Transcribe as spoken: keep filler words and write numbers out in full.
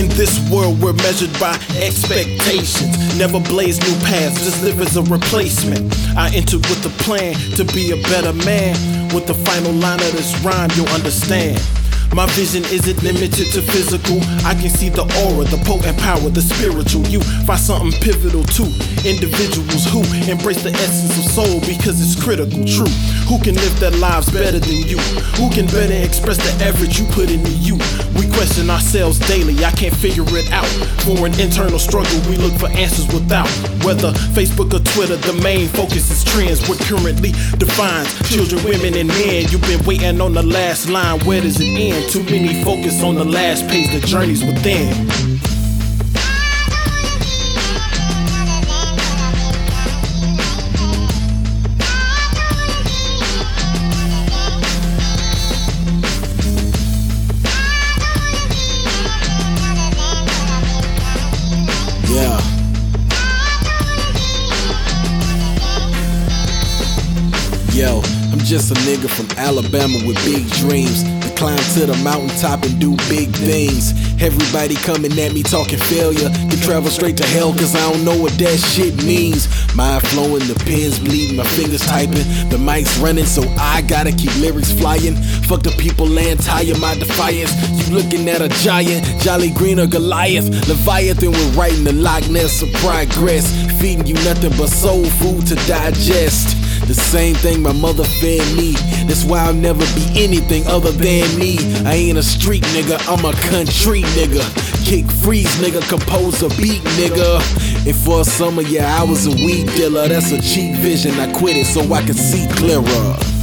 In this world we're measured by expectations. Never blaze new paths, just live as a replacement. I entered with a plan to be a better man. With the final line of this rhyme you'll understand. My vision isn't limited to physical. I can see the aura, the potent power, the spiritual. You find something pivotal too. Individuals who embrace the essence of soul because it's critical, true. Who can live their lives better than you? Who can better express the effort you put into you? We question ourselves daily, I can't figure it out. For an internal struggle, we look for answers without. Whether Facebook or Twitter, the main focus is trends. What currently defines children, women, and men. You've been waiting on the last line, where does it end? Too many focus on the last page, the journey's within. Yeah. Yo, I'm just a nigga from Alabama with big dreams. To climb to the mountaintop and do big things. Everybody coming at me talking failure. To travel straight to hell cause I don't know what that shit means. Mind flowing, the pen's bleeding, my fingers typing. The mic's running so I gotta keep lyrics flying. Fuck the people laying tired, my defiance. You looking at a giant, Jolly Green or Goliath. Leviathan, we're writing the Loch Ness of progress. Feeding you nothing but soul food to digest. The same thing my mother fed me. That's why I'll never be anything other than me. I ain't a street nigga, I'm a country nigga. Kick freeze nigga, compose a beat nigga. And for a summer, yeah, I was a weed dealer. That's a cheap vision, I quit it so I can see clearer.